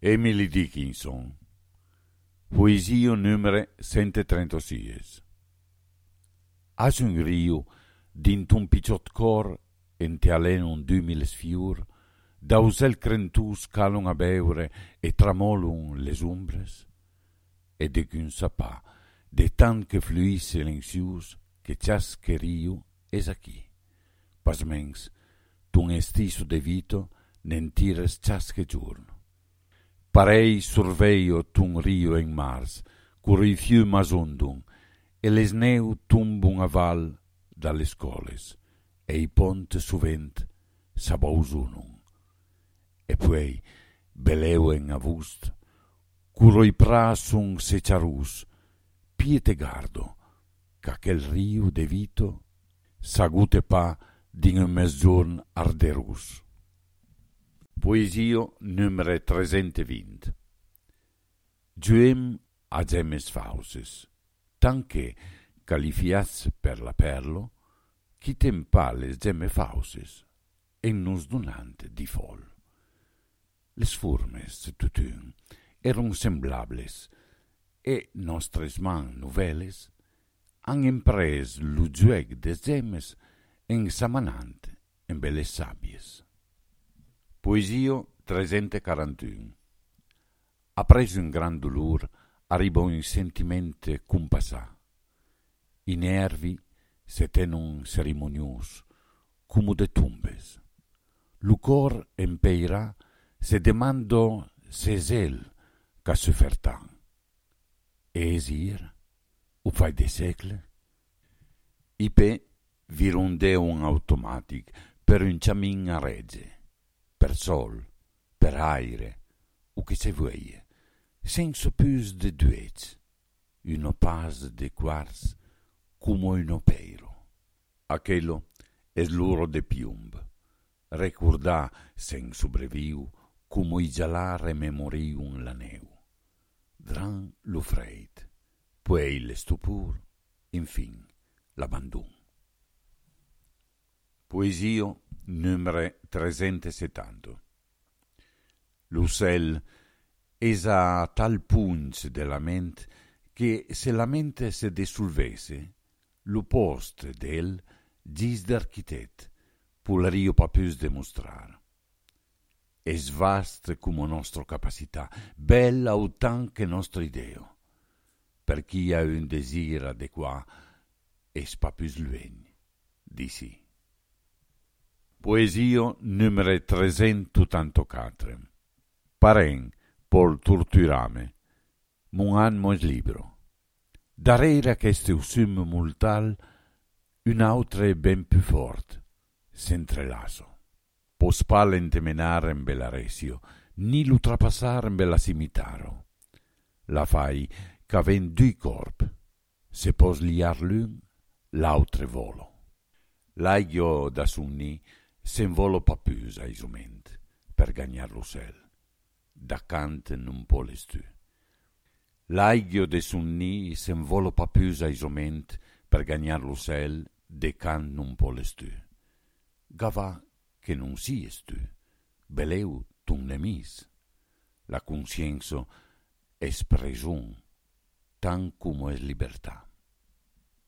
Emily Dickinson. Poesia numero 136. As un rio, dint un picciot cor, en te alen un 2000 sfiur, dausel crentus calon a beure e tramolun les umbres, e de qu'un sapà, de tant que fluis silencius, que ciasche rio es aquí. Pasmens, tun estiso de vito, n'entires ciasche giorno. Parei surveio tun rio en mars, curi fiumas undun, e les neu tumbun a val dalle scoles, e i pont suvent sabous unun. E puei, beleu en avust, curo i prasun secharus, piete gardo, qu'aquel rio de vito s'agute pa din un mesgiorn arderus. Poesio numero 320. Giuem a gemmes fauses, tanche califiats per la perlo, quitem pa les gemme fauses, en nos donante di fol. Les formes tutun eran semblables, e nostres man noveles han empres lu jueg des gemmes en samanant en belles sabies. Poesio 341. Apres un gran dolor, arriba un sentiment compassà. I nervi se tenun cerimonius, como de tumbes. Lu cor empeira se demando ses el ca se fertan. Es ir, o fai de segle? Ipe virunde un automatic per un camin a regge, per sol, per aire, o che se vueie, senza plus de duets, uno pas de quarts, como un opeiro. Aquello es l'oro de piumb, recordà sen sobreviu, como i gialà rememoriun la neu. Dran lo freit, puei l'estupur, infin l'abandon. Poesio numero 370. L'ucel es a tal punch de la ment che se la mente se desulvese, lo post d'el gis d'architet, pulario pa pius demostrar. Es vast como nostra capacità, bella autant che nostro ideo. Per chi ha un desir adequat, es pa pius luegn, di sì. Poesio numero 384. Paren, por torturame, mon animo es libro. Darrere qu'este usum multal, un autre ben più fort, s'entrelaso. Pos pa l'entemenar en belaresio, ni l'utrapassar en bella cimitaro. La fai qu'aven dui corp, se pos liar l'un, l'autre volo. L'aigio da sunni se'n volo pa pius a isument, per gagnar l'ocel. Da cant non poles tu. L'aigio de sunni se'n volo pa pius a isument, per gagnar l'ocel, de cant non poles tu. Gavà che non sies tu, beleu ton nemis. La conscienzo es presun, tan como es libertà.